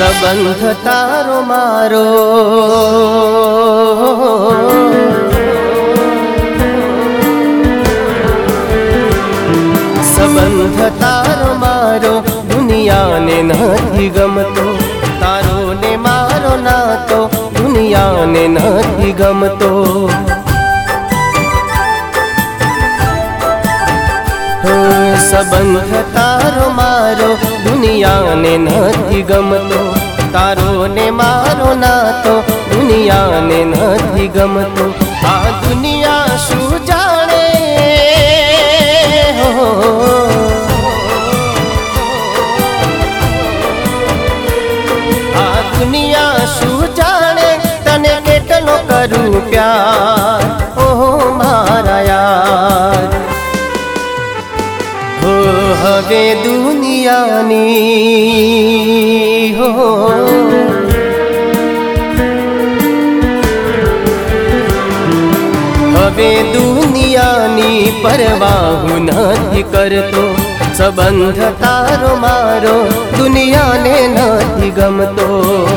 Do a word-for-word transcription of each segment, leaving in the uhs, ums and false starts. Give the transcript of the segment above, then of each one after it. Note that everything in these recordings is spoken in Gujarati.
સંબંધ તારો મારો સંબંધ તારો મારો દુનિયાને નથી ગમતો, તારો ને મારો નાતો દુનિયાને નથી ગમતો. સંબંધ તારો મારો દુનિયાને નથી ગમતો, તારો ને મારો નાતો દુનિયાને નથી ગમતો. આ દુનિયા શું જાણે, આ દુનિયા શું જાણે તને કેટલો કરું પ્યાર, ઓહો મારા યાર. હો હવે દુનિયાની હો હવે દુનિયાની પરવાહ નથી કરતો, સંબંધ તારો મારો દુનિયાને નથી ગમતો.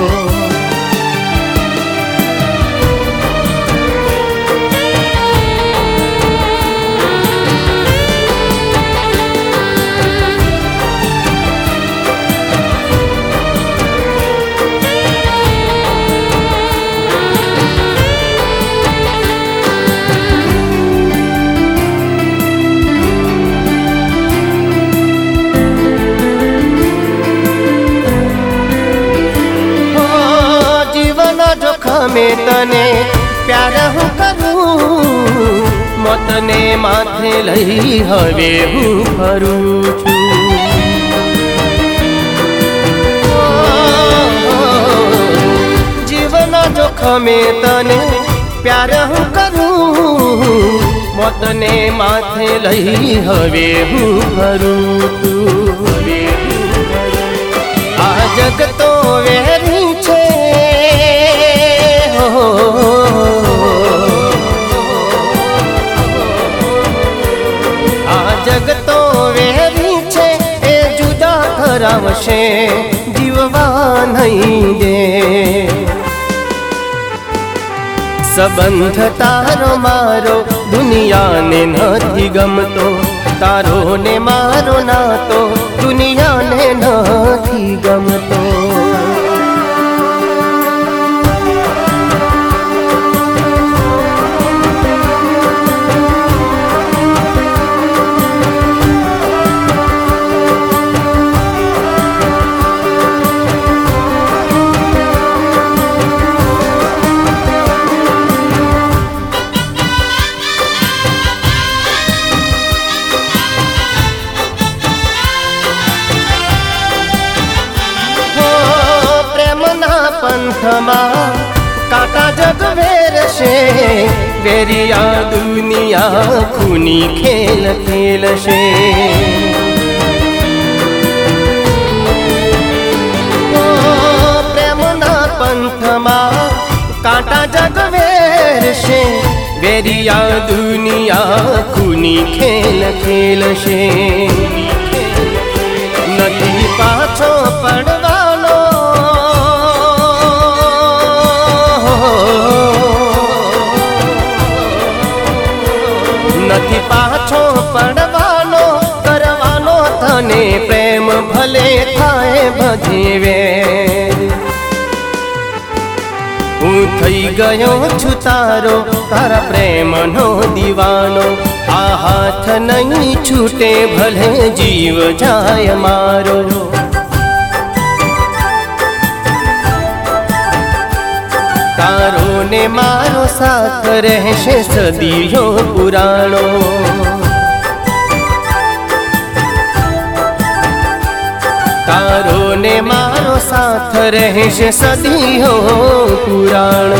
જોખમે તને પ્યાર હું કરું, મોતને માથે લઈ હવે હું ફરું છું. જીવના જોખમે તને પ્યાર હું કરું, મોતને માથે લઈ હવે હું ફરું છું. આ જગતો વેરી છે, આ જગતો વેરી છે એ જુદા કરાવશે જીવવા નહીં દે. સંબંધ તારો મારો દુનિયાને નથી ગમતો, તારો ને મારો નાતો દુનિયાને નથી ગમતો. પંથમાં કાંટા જગ વેરશે, વેરિયા દુનિયા ખૂની ખેલ ખેલશે. પ્રેમના પંથમાં કાંટા જગ વેરશે, વેરિયા દુનિયા ખૂની ખેલ ખેલશે. નથી પાછો પડવાનો, નથી પાછો પડવાનો, કરવાનો તને પ્રેમ ભલે થાય ભજીવે. હું થઈ ગયો છું તારો, તારા પ્રેમનો દીવાનો, આ હાથ નહીં છૂટે ભલે જીવ જાય મારો. તારો ને મારો સાથ રહેશે સદીઓ પુરાણો, તારો ને મારો સાથ રહેશે સદીઓ પુરાણો.